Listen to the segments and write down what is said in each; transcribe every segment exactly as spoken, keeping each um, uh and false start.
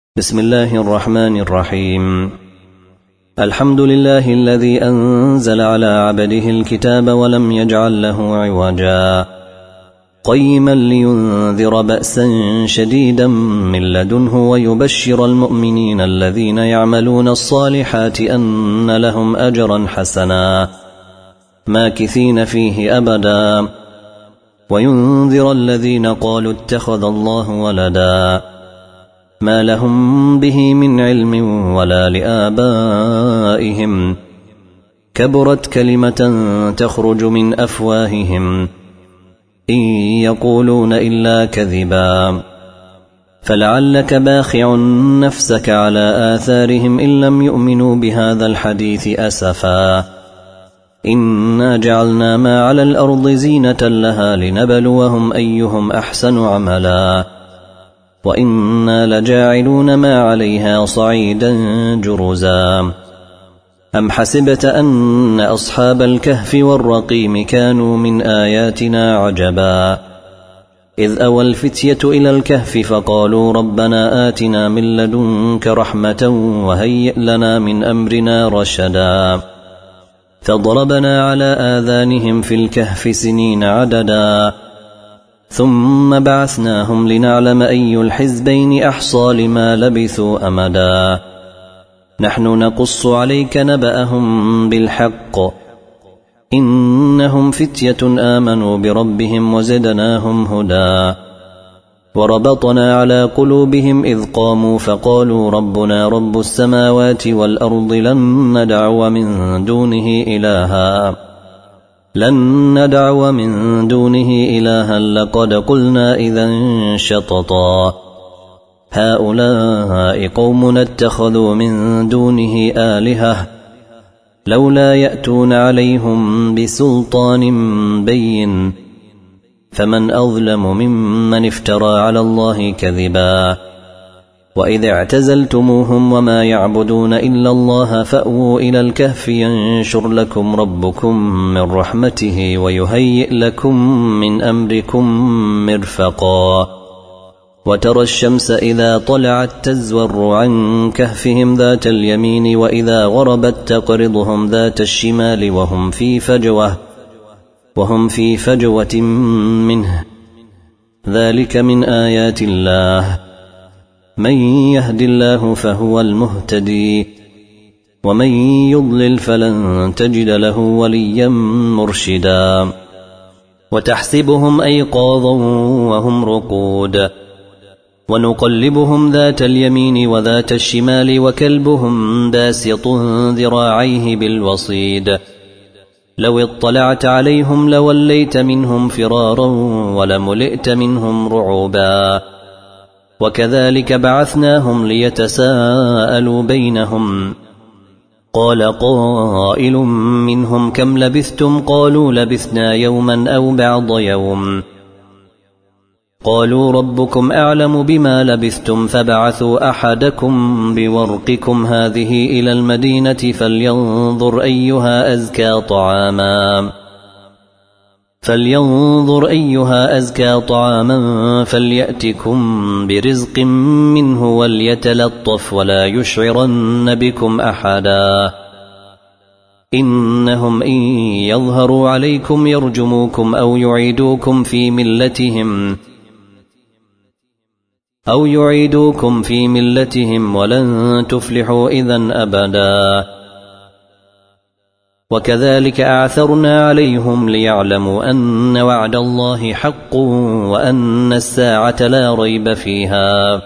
بسم الله الرحمن الرحيم. الحمد لله الذي أنزل على عبده الكتاب ولم يجعل له عوجا قيما لينذر بأسا شديدا من لدنه ويبشر المؤمنين الذين يعملون الصالحات أن لهم أجرا حسنا ماكثين فيه أبدا وينذر الذين قالوا اتخذ الله ولدا ما لهم به من علم ولا لآبائهم كبرت كلمة تخرج من أفواههم إن يقولون إلا كذبا فلعلك باخع نفسك على آثارهم إن لم يؤمنوا بهذا الحديث أسفا إنا جعلنا ما على الأرض زينة لها لنبلوهم أيهم أحسن عملا وإنا لجاعلون ما عليها صعيدا جرزا أم حسبت أن أصحاب الكهف والرقيم كانوا من آياتنا عجبا إذ أوى الفتية إلى الكهف فقالوا ربنا آتنا من لدنك رحمة وهيئ لنا من أمرنا رشدا فضربنا على آذانهم في الكهف سنين عددا ثم بعثناهم لنعلم أي الحزبين أحصى لما لبثوا أمدا نحن نقص عليك نبأهم بالحق إنهم فتية آمنوا بربهم وزدناهم هدى وربطنا على قلوبهم إذ قاموا فقالوا ربنا رب السماوات والأرض لن ندعو من دونه إلها لن ندعو من دونه إلها لقد قلنا إذا شططا هؤلاء قومنا اتخذوا من دونه آلهة لولا يأتون عليهم بسلطان بين فمن أظلم ممن افترى على الله كذبا وإذ اعتزلتموهم وما يعبدون إلا الله فأووا إلى الكهف ينشر لكم ربكم من رحمته ويهيئ لكم من أمركم مرفقا وترى الشمس إذا طلعت تزور عن كهفهم ذات اليمين وإذا غربت تقرضهم ذات الشمال وهم في فجوة وهم في فجوة منه ذلك من آيات الله من يهد الله فهو المهتدي ومن يضلل فلن تجد له وليا مرشدا وتحسبهم أيقاظا وهم رقود ونقلبهم ذات اليمين وذات الشمال وكلبهم باسط ذراعيه بالوصيد لو اطلعت عليهم لوليت منهم فرارا ولملئت منهم رعوبا وكذلك بعثناهم ليتساءلوا بينهم قال قائل منهم كم لبثتم قالوا لبثنا يوما أو بعض يوم قالوا ربكم أعلم بما لبثتم فبعثوا أحدكم بورقكم هذه إلى المدينة فلينظر أيها أزكى طعاما فلينظر أيها أزكى طعاما فليأتكم برزق منه وليتلطف ولا يشعرن بكم أحدا إنهم إن يظهروا عليكم يرجموكم أو يعيدوكم في ملتهم أو يعيدوكم في ملتهم ولن تفلحوا إذن أبدا وكذلك أعثرنا عليهم ليعلموا أن وعد الله حق وأن الساعة لا ريب فيها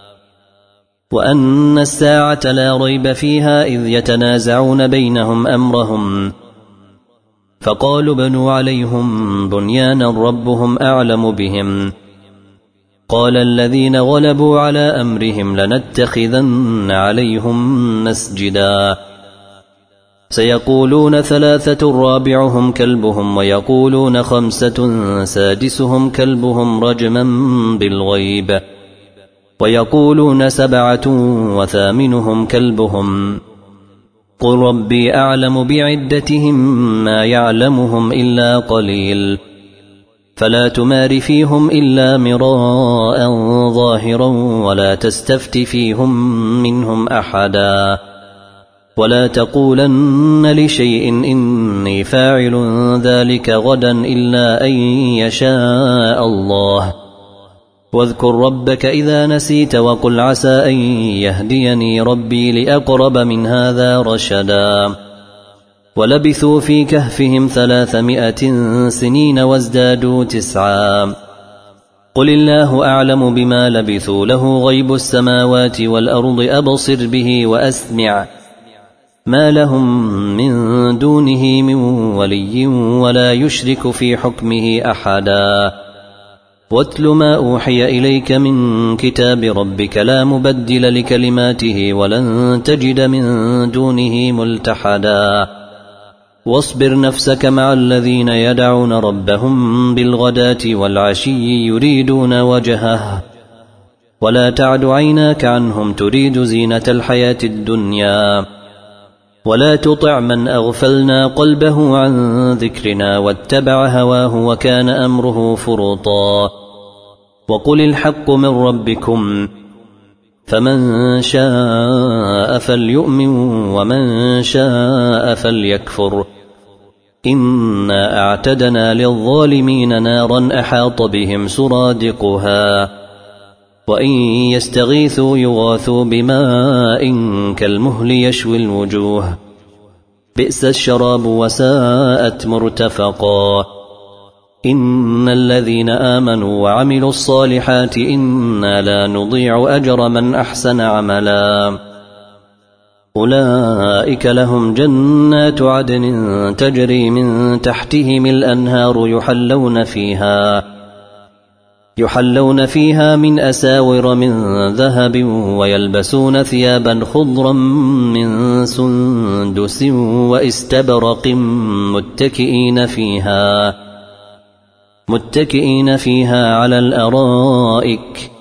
وأن الساعة لا ريب فيها إذ يتنازعون بينهم أمرهم فقالوا بنوا عليهم بنيانا ربهم أعلم بهم قال الذين غلبوا على أمرهم لنتخذن عليهم مسجدا سيقولون ثلاثة رابعهم كلبهم ويقولون خمسة سادسهم كلبهم رجما بالغيب ويقولون سبعة وثامنهم كلبهم قل ربي أعلم بعدتهم ما يعلمهم إلا قليل فلا تمار فيهم إلا مراء ظاهرا ولا تستفت فيهم منهم أحدا ولا تقولن لشيء إني فاعل ذلك غدا إلا أن يشاء الله واذكر ربك إذا نسيت وقل عسى أن يهديني ربي لأقرب من هذا رشدا ولبثوا في كهفهم ثلاثمائة سنين وازدادوا تسعا قل الله أعلم بما لبثوا له غيب السماوات والأرض أبصر به وأسمع ما لهم من دونه من ولي ولا يشرك في حكمه أحدا واتل ما أوحي إليك من كتاب ربك لا مبدل لكلماته ولن تجد من دونه ملتحدا واصبر نفسك مع الذين يدعون ربهم بالغداة والعشي يريدون وجهه ولا تعد عيناك عنهم تريد زينة الحياة الدنيا ولا تطع من أغفلنا قلبه عن ذكرنا واتبع هواه وكان أمره فرطا وقل الحق من ربكم فمن شاء فليؤمن ومن شاء فليكفر إنا أعتدنا للظالمين نارا أحاط بهم سرادقها وإن يستغيثوا يغاثوا بماء كالمهل يشوي الوجوه بئس الشراب وساءت مرتفقا إن الذين آمنوا وعملوا الصالحات إنا لا نضيع أجر من أحسن عملا أولئك لهم جنات عدن تجري من تحتهم الأنهار يحلون فيها يحلون فيها من أساور من ذهب ويلبسون ثيابا خضرا من سندس وإستبرق متكئين فيها متكئين فيها على الأرائك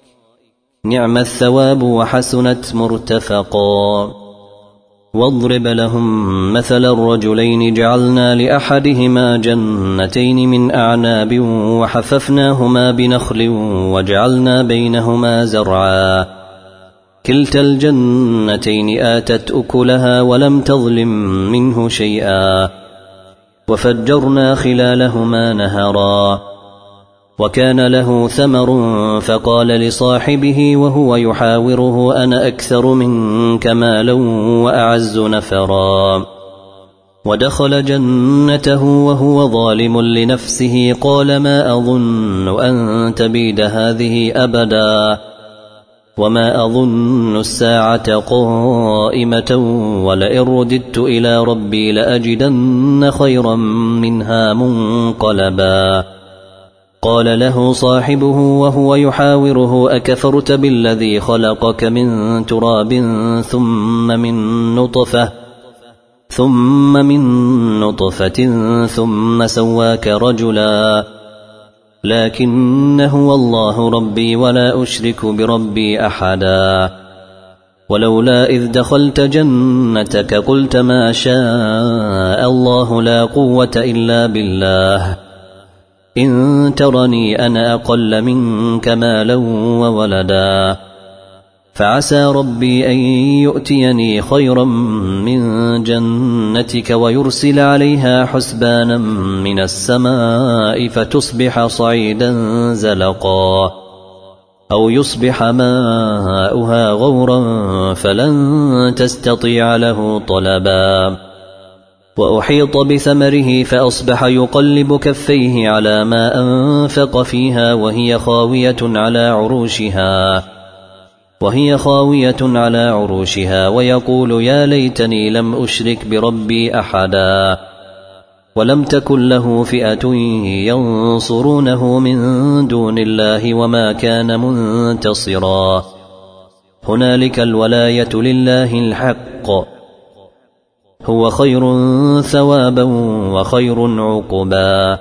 نعم الثواب وحسنت مرتفقا واضرب لهم مثل الرجلين جعلنا لأحدهما جنتين من أعناب وحففناهما بنخل وجعلنا بينهما زرعا كلتا الجنتين آتت أكلها ولم تظلم منه شيئا وفجرنا خلالهما نهرا وكان له ثمر فقال لصاحبه وهو يحاوره أنا أكثر منك مالا وأعز نفرا ودخل جنته وهو ظالم لنفسه قال ما أظن أن تبيد هذه أبدا وما أظن الساعة قائمة ولئن رددت إلى ربي لأجدن خيرا منها منقلبا قال له صاحبه وهو يحاوره أكفرت بالذي خلقك من تراب ثم من نطفة ثم من نطفة ثم سواك رجلا لكن هو الله ربي ولا أشرك بربي أحدا ولولا إذ دخلت جنتك قلت ما شاء الله لا قوة إلا بالله إن ترني أنا أقل منك مالا وولدا فعسى ربي أن يؤتيني خيرا من جنتك ويرسل عليها حسبانا من السماء فتصبح صعيدا زلقا أو يصبح ماؤها غورا فلن تستطيع له طلبا وأحيط بثمره فأصبح يقلب كفيه على ما أنفق فيها وهي خاوية على عروشها وهي خاوية على عروشها ويقول يا ليتني لم أشرك بربي أحدا ولم تكن له فئة ينصرونه من دون الله وما كان منتصرا هنالك الولاية لله الحق هو خير ثوابا وخير عقبا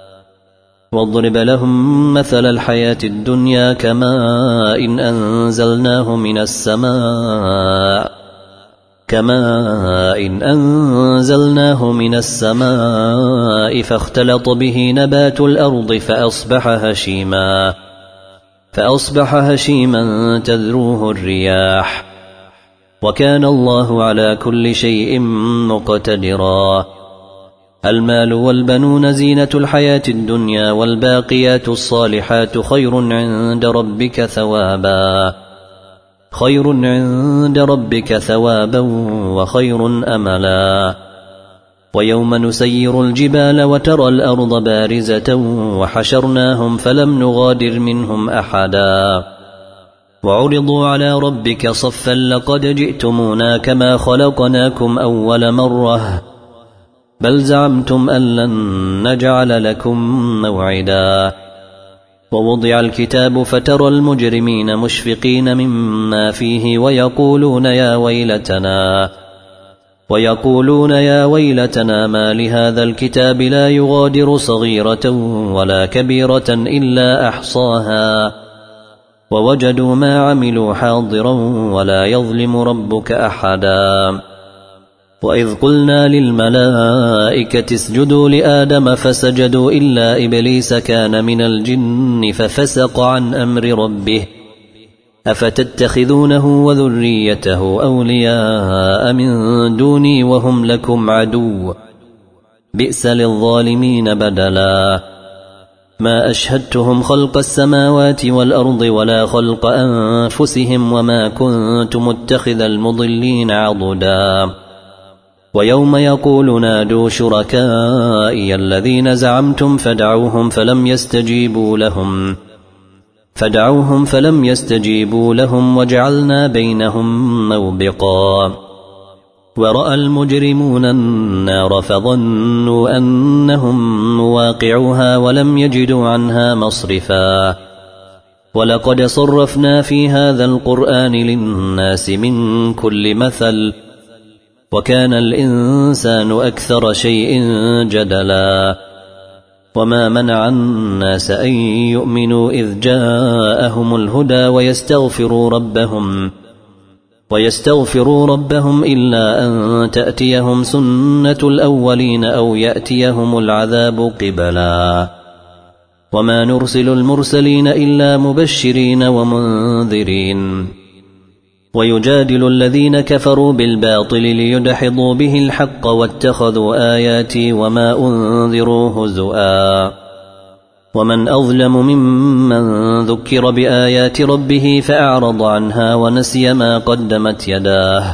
واضرب لهم مثل الحياة الدنيا كماء إن أنزلناه من السماء كماء إن أنزلناه من السماء فاختلط به نبات الأرض فأصبح هشيما فأصبح هشيما تذروه الرياح وكان الله على كل شيء مقتدرا. المال والبنون زينة الحياة الدنيا والباقيات الصالحات خير عند ربك ثوابا خير عند ربك ثوابا وخير أملا. ويوم نسير الجبال وترى الأرض بارزة وحشرناهم فلم نغادر منهم أحدا وعرضوا على ربك صفا لقد جئتمونا كما خلقناكم أول مرة بل زعمتم أن لن نجعل لكم موعدا. ووضع الكتاب فترى المجرمين مشفقين مما فيه ويقولون يا ويلتنا ويقولون يا ويلتنا ما لهذا الكتاب لا يغادر صغيرة ولا كبيرة إلا أحصاها ووجدوا ما عملوا حاضرا ولا يظلم ربك أحدا. وإذ قلنا للملائكة اسجدوا لآدم فسجدوا إلا إبليس كان من الجن ففسق عن أمر ربه أفتتخذونه وذريته أولياء من دوني وهم لكم عدو بئس للظالمين بدلا. ما أشهدتهم خلق السماوات والأرض ولا خلق أنفسهم وما كنت متخذ المضلين عضدا. ويوم يقول نادوا شركائي الذين زعمتم فدعوهم فلم يستجيبوا لهم فدعوهم فلم يستجيبوا لهم وجعلنا بينهم موبقا. ورأى المجرمون النار فظنوا أنهم مواقعوها ولم يجدوا عنها مصرفا. ولقد صرفنا في هذا القرآن للناس من كل مثل وكان الإنسان أكثر شيء جدلا. وما منع الناس أن يؤمنوا إذ جاءهم الهدى ويستغفروا ربهم ويستغفروا ربهم إلا أن تأتيهم سنة الأولين أو يأتيهم العذاب قبلا. وما نرسل المرسلين إلا مبشرين ومنذرين. ويجادل الذين كفروا بالباطل ليدحضوا به الحق واتخذوا آياتي وما أنذروا هزؤا. ومن أظلم ممن ذكر بآيات ربه فأعرض عنها ونسي ما قدمت يداه.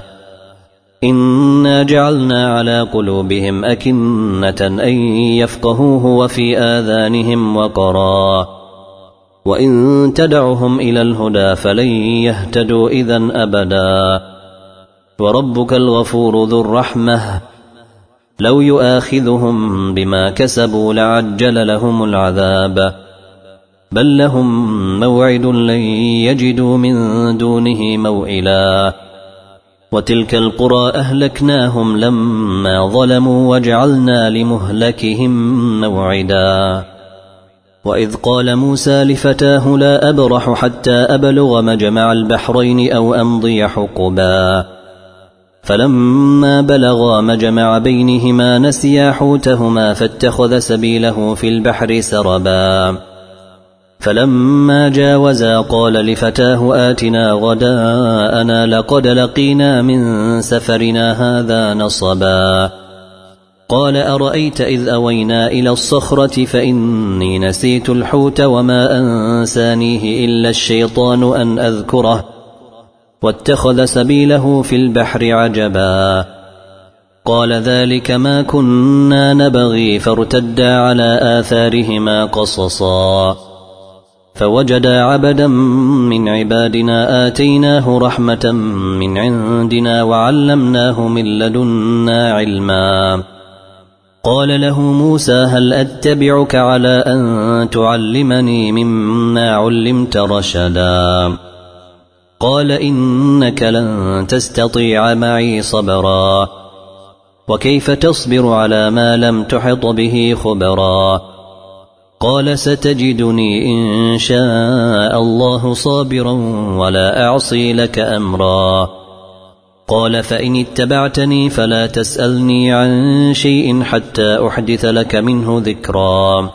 إنا جعلنا على قلوبهم أكنة أن يفقهوه وفي آذانهم وقرا وإن تدعهم إلى الهدى فلن يهتدوا إذن أبدا. وربك الغفور ذو الرحمة لو يؤاخذهم بما كسبوا لعجل لهم العذاب بل لهم موعد لن يجدوا من دونه موئلا. وتلك القرى أهلكناهم لما ظلموا وجعلنا لمهلكهم موعدا. وإذ قال موسى لفتاه لا أبرح حتى أبلغ مجمع البحرين أو أمضي حقبا فلما بلغا مجمع بينهما نسيا حوتهما فاتخذ سبيله في البحر سربا. فلما جاوزا قال لفتاه آتنا غداءنا لقد لقينا من سفرنا هذا نصبا. قال أرأيت إذ أوينا إلى الصخرة فإني نسيت الحوت وما أنسانيه إلا الشيطان أن أذكره واتخذ سبيله في البحر عجبا. قال ذلك ما كنا نبغي فارتدا على آثارهما قصصا. فوجدا عبدا من عبادنا آتيناه رحمة من عندنا وعلمناه من لدنا علما. قال له موسى هل أتبعك على أن تعلمني مما علمت رشدا. قال إنك لن تستطيع معي صبرا وكيف تصبر على ما لم تحط به خبرا. قال ستجدني إن شاء الله صابرا ولا أعصي لك أمرا. قال فإن اتبعتني فلا تسألني عن شيء حتى أحدث لك منه ذكرا.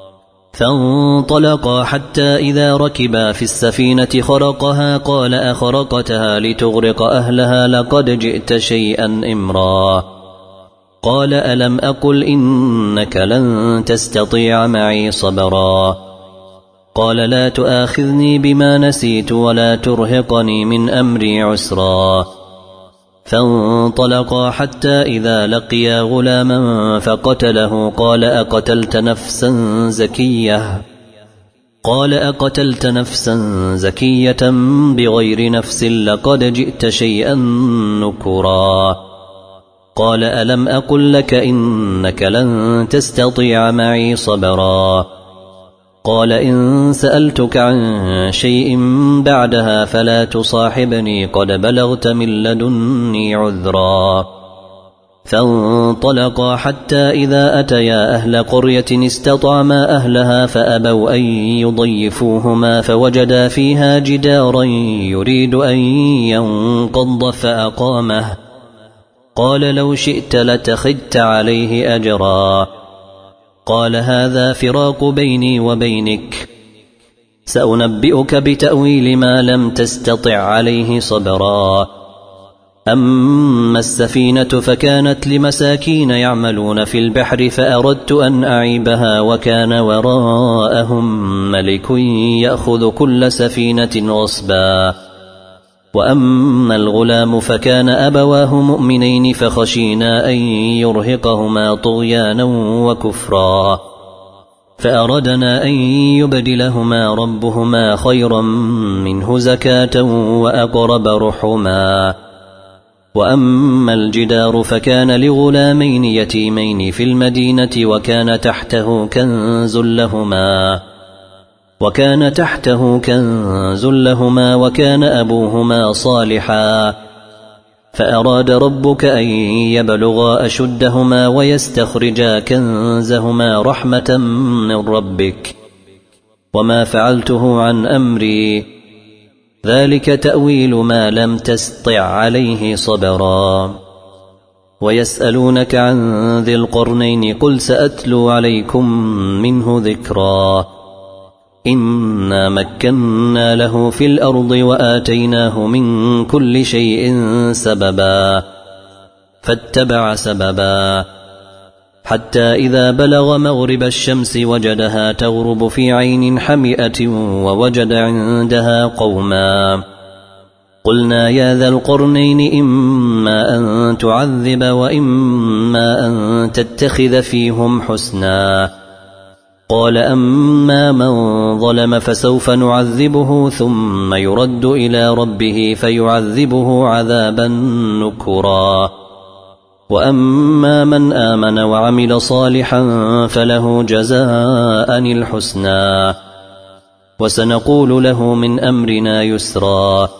فانطلقا حتى إذا ركبا في السفينة خرقها قال أخرقتها لتغرق أهلها لقد جئت شيئا إمرا. قال ألم أقل إنك لن تستطيع معي صبرا. قال لا تؤاخذني بما نسيت ولا ترهقني من أمري عسرا. فانطلقا حتى إذا لقيا غلاما فقتله قال أقتلت نفسا زكية قال أقتلت نفسا زكية بغير نفس لقد جئت شيئا نكرا. قال ألم أقل لك إنك لن تستطيع معي صبرا. قال إن سألتك عن شيء بعدها فلا تصاحبني قد بلغت من لدني عذرا. فانطلقا حتى إذا أتيا أهل قرية استطعما أهلها فأبوا أن يضيفوهما فوجدا فيها جدارا يريد أن ينقض فأقامه. قال لو شئت لاتخذت عليه أجرا. قال هذا فراق بيني وبينك سأنبئك بتأويل ما لم تستطع عليه صبرا. أما السفينة فكانت لمساكين يعملون في البحر فأردت أن أعيبها وكان وراءهم ملك يأخذ كل سفينة غصبا. وأما الغلام فكان أبواه مؤمنين فخشينا أن يرهقهما طغيانا وكفرا. فأردنا أن يبدلهما ربهما خيرا منه زكاة وأقرب رحما. وأما الجدار فكان لغلامين يتيمين في المدينة وكان تحته كنز لهما وكان تحته كنز لهما وكان أبوهما صالحا. فأراد ربك أن يبلغا أشدهما ويستخرجا كنزهما رحمة من ربك وما فعلته عن أمري ذلك تأويل ما لم تستطع عليه صبرا. ويسألونك عن ذي القرنين قل سأتلو عليكم منه ذكرا. إنا مكنا له في الأرض وآتيناه من كل شيء سببا فاتبع سببا حتى إذا بلغ مغرب الشمس وجدها تغرب في عين حمئة ووجد عندها قوما. قلنا يا ذا القرنين إما أن تعذب وإما أن تتخذ فيهم حسنا. قال أما من ظلم فسوف نعذبه ثم يرد إلى ربه فيعذبه عذابا نكرا. وأما من آمن وعمل صالحا فله جزاء الحسنى وسنقول له من أمرنا يسرا.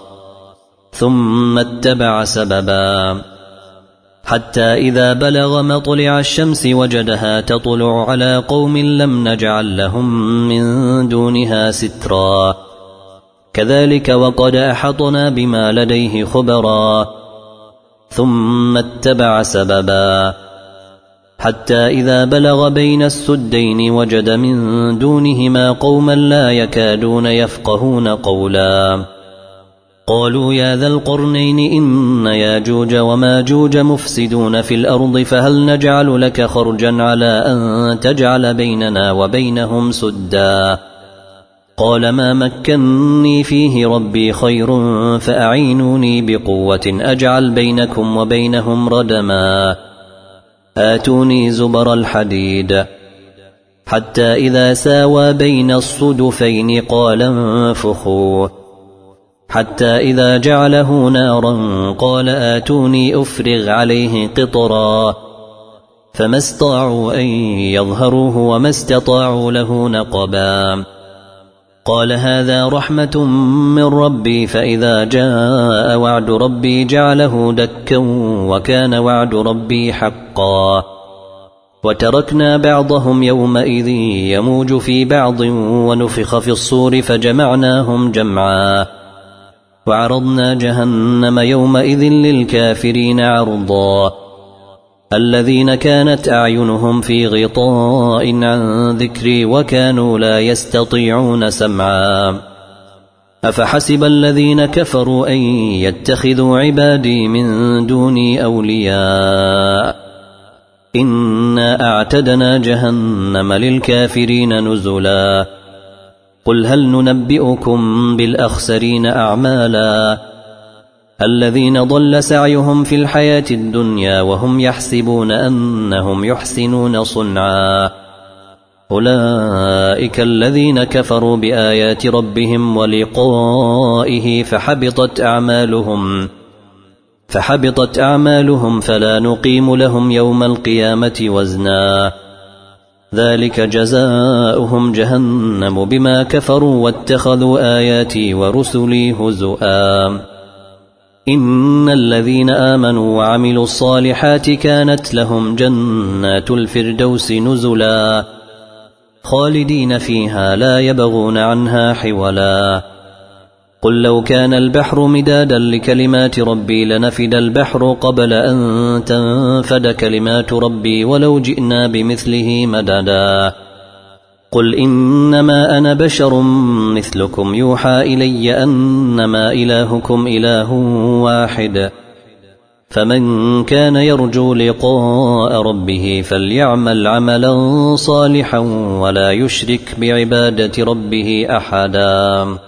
ثم اتبع سببا حتى إذا بلغ مطلع الشمس وجدها تطلع على قوم لم نجعل لهم من دونها سترا. كذلك وقد أحطنا بما لديه خبرا. ثم اتبع سببا حتى إذا بلغ بين السدين وجد من دونهما قوما لا يكادون يفقهون قولا. قالوا يا ذا القرنين إن ياجوج وماجوج مفسدون في الأرض فهل نجعل لك خرجا على أن تجعل بيننا وبينهم سدا. قال ما مكنني فيه ربي خير فأعينوني بقوة أجعل بينكم وبينهم ردما. آتوني زبر الحديد حتى إذا ساوى بين الصدفين قال انفخوا حتى إذا جعله نارا قال آتوني أفرغ عليه قطرا. فما استطاعوا أن يظهروه وما استطاعوا له نقبا. قال هذا رحمة من ربي فإذا جاء وعد ربي جعله دكا وكان وعد ربي حقا. وتركنا بعضهم يومئذ يموج في بعض ونفخ في الصور فجمعناهم جمعا. وعرضنا جهنم يومئذ للكافرين عرضا الذين كانت أعينهم في غطاء عن ذكري وكانوا لا يستطيعون سمعا أفحسب الذين كفروا أن يتخذوا عبادي من دوني أولياء إنا أعتدنا جهنم للكافرين نزلا قل هل ننبئكم بالأخسرين أعمالا الذين ضل سعيهم في الحياة الدنيا وهم يحسبون أنهم يحسنون صنعا أولئك الذين كفروا بآيات ربهم ولقائه فحبطت أعمالهم فحبطت أعمالهم فلا نقيم لهم يوم القيامة وزنا ذلك جزاؤهم جهنم بما كفروا واتخذوا آياتي ورسلي هزؤا إن الذين آمنوا وعملوا الصالحات كانت لهم جنات الفردوس نزلا خالدين فيها لا يبغون عنها حولا قل لو كان البحر مدادا لكلمات ربي لنفد البحر قبل أن تنفد كلمات ربي ولو جئنا بمثله مددا قل إنما أنا بشر مثلكم يوحى إلي أنما إلهكم إله واحد فمن كان يرجو لقاء ربه فليعمل عملا صالحا ولا يشرك بعبادة ربه أحدا.